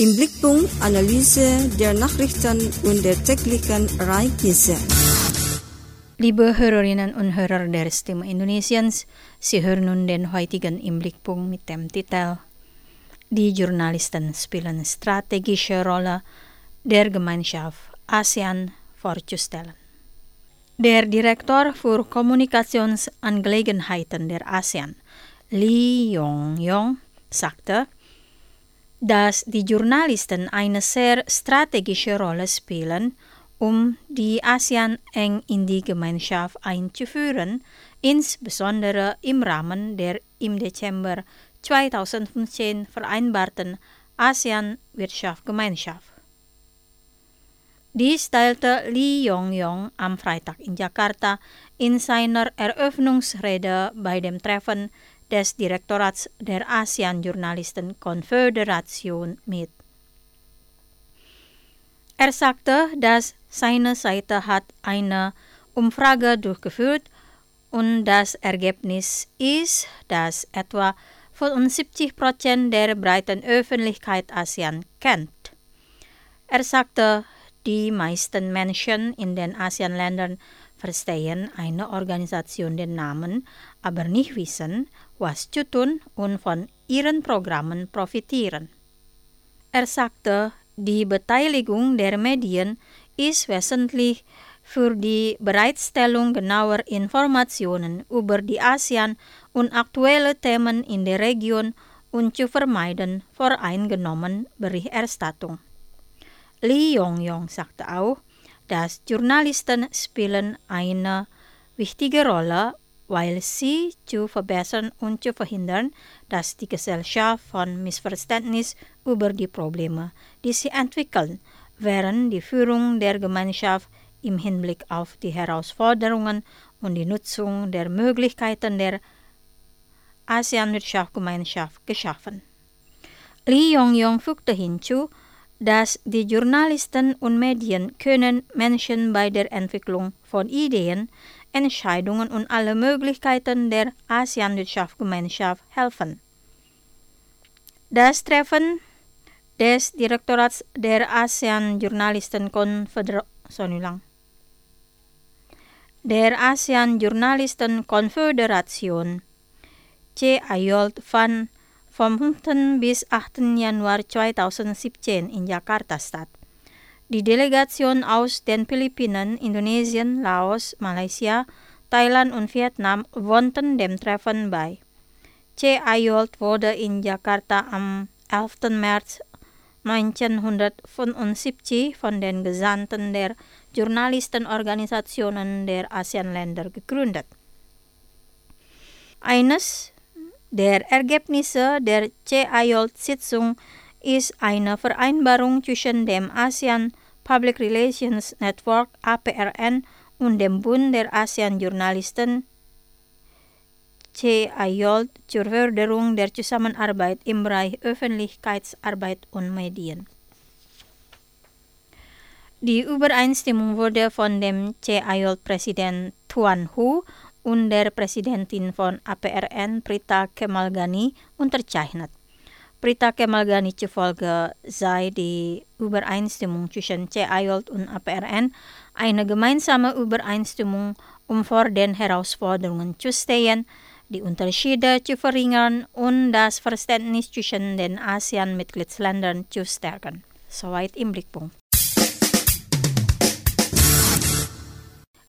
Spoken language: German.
Im Blickpunkt Analyse der Nachrichten und der täglichen Ereignisse. Liebe Hörerinnen und Hörer der Stimme Indonesiens, Sie hören nun den heutigen Im Blickpunkt mit dem Titel Die Journalisten spielen strategische Rolle der Gemeinschaft ASEAN vorzustellen. Der Direktor für Kommunikationsangelegenheiten der ASEAN, Lee Yong-yong, sagte, dass die Journalisten eine sehr strategische Rolle spielen, um die ASEAN eng in die Gemeinschaft einzuführen, insbesondere im Rahmen der im Dezember 2015 vereinbarten ASEAN-Wirtschaftsgemeinschaft. Dies teilte Lee Yong-yong am Freitag in Jakarta in seiner Eröffnungsrede bei dem Treffen des Direktorats der ASEAN-Journalisten-Konföderation mit. Er sagte, dass seine Seite hat eine Umfrage durchgeführt und das Ergebnis ist, dass etwa 75% der breiten Öffentlichkeit ASEAN kennt. Er sagte, die meisten Menschen in den ASEAN-Ländern verstehen eine Organisation den Namen, aber nicht wissen, was zu tun und von ihren Programmen profitieren. Er sagte, die Beteiligung der Medien ist wesentlich für die Bereitstellung genauer Informationen über die ASEAN und aktuelle Themen in der Region und zu vermeiden voreingenommene Berichterstattung. Lee Yong-yong sagte auch, dass Journalisten spielen eine wichtige Rolle, weil sie zu verbessern und zu verhindern, dass die Gesellschaft von Missverständnis über die Probleme, die sie entwickeln, während die Führung der Gemeinschaft im Hinblick auf die Herausforderungen und die Nutzung der Möglichkeiten der ASEAN-Wirtschaftsgemeinschaft geschaffen. Lee Yong-yong fügte hinzu, dass die Journalisten und Medien können Menschen bei der Entwicklung von Ideen, Entscheidungen und alle Möglichkeiten der ASEAN-Wirtschaftsgemeinschaft helfen. Das Treffen des Direktorats der ASEAN-Journalisten-Konföderation CAJOLT fand vom 5. bis 8. Januar 2017 in Jakarta statt. Die Delegation aus den Philippinen, Indonesien, Laos, Malaysia, Thailand und Vietnam wohnten dem Treffen bei. CAJOLT wurde in Jakarta am 11. März 1975 von den Gesandten der Journalistenorganisationen der ASEAN-Länder gegründet. Eines der Ergebnisse der CAJOLT-Sitzung ist eine Vereinbarung zwischen dem ASEAN Public Relations Network APRN und dem Bund der ASEAN-Journalisten CAJOLT zur Förderung der Zusammenarbeit im Bereich Öffentlichkeitsarbeit und Medien. Die Übereinstimmung wurde von dem CAJOLT-Präsident Tuan Hu und der Präsidentin von APRN, Prita Kemalgani, unterzeichnet. Prita Kemalgani zufolge sei die Übereinstimmung zwischen CAJOLT und APRN eine gemeinsame Übereinstimmung, um vor den Herausforderungen zu stehen, die Unterschiede zu verringern und das Verständnis zwischen den ASEAN-Mitgliedsländern zu stärken. Soweit im Blickpunkt.